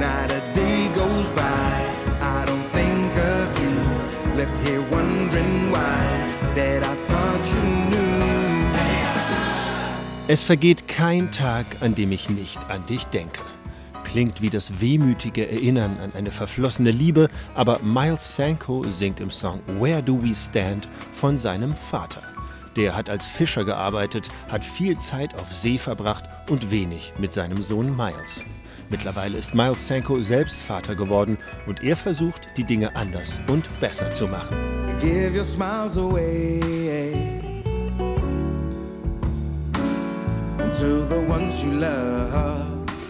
not a day goes by I don't think of you. Left here wondering why that I thought you knew. Es vergeht kein Tag, an dem ich nicht an dich denke. Klingt wie das wehmütige Erinnern an eine verflossene Liebe, aber Miles Sanko singt im Song Where Do We Stand von seinem Vater. Der hat als Fischer gearbeitet, hat viel Zeit auf See verbracht und wenig mit seinem Sohn Miles. Mittlerweile ist Miles Sanko selbst Vater geworden und er versucht, die Dinge anders und besser zu machen. Give your smiles away to the ones you love.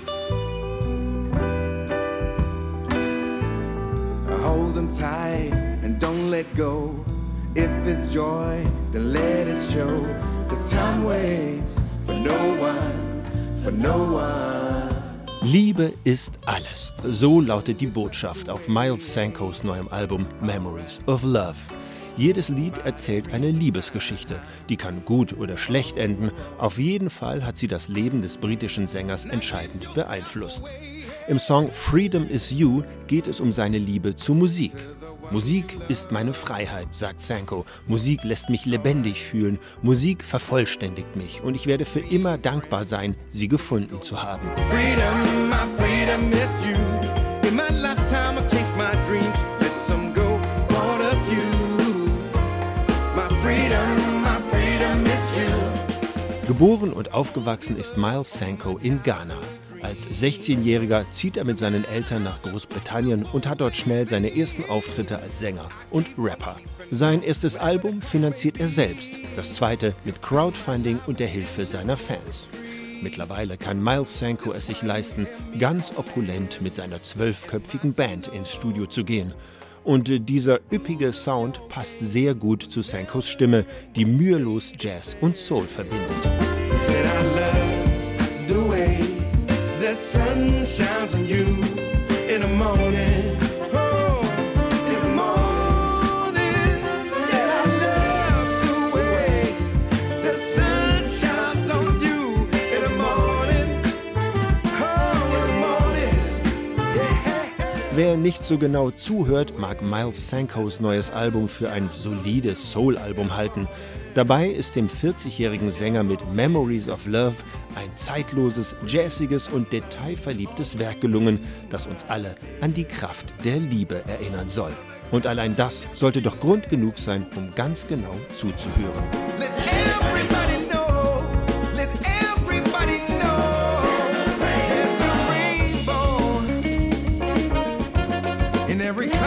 Hold them tight and don't let go. If it's joy, then let it show. 'Cause time waits for no one, for no one. Liebe ist alles. So lautet die Botschaft auf Miles Sankos neuem Album Memories of Love. Jedes Lied erzählt eine Liebesgeschichte. Die kann gut oder schlecht enden. Auf jeden Fall hat sie das Leben des britischen Sängers entscheidend beeinflusst. Im Song Freedom Is You geht es um seine Liebe zu Musik. Musik ist meine Freiheit, sagt Sanko. Musik lässt mich lebendig fühlen. Musik vervollständigt mich und ich werde für immer dankbar sein, sie gefunden zu haben. Freedom, my freedom is you. In my lifetime I've chased my dreams. Let some go, part of you. My freedom is you. Geboren und aufgewachsen ist Miles Sanko in Ghana. Als 16-Jähriger zieht er mit seinen Eltern nach Großbritannien und hat dort schnell seine ersten Auftritte als Sänger und Rapper. Sein erstes Album finanziert er selbst, das zweite mit Crowdfunding und der Hilfe seiner Fans. Mittlerweile kann Miles Sanko es sich leisten, ganz opulent mit seiner 12-köpfigen Band ins Studio zu gehen. Und dieser üppige Sound passt sehr gut zu Sankos Stimme, die mühelos Jazz und Soul verbindet. Said I love the way the sun shines on you in the morning. Oh, in the morning. Said I love the way the sun shines on you in the morning. Oh, in the morning. Yeah. Wer nicht so genau zuhört, mag Miles Sankos neues Album für ein solides Soul-Album halten. Dabei ist dem 40-jährigen Sänger mit Memories of Love ein zeitloses, jazziges und detailverliebtes Werk gelungen, das uns alle an die Kraft der Liebe erinnern soll. Und allein das sollte doch Grund genug sein, um ganz genau zuzuhören. Let everybody know, let everybody know, there's a rainbow in every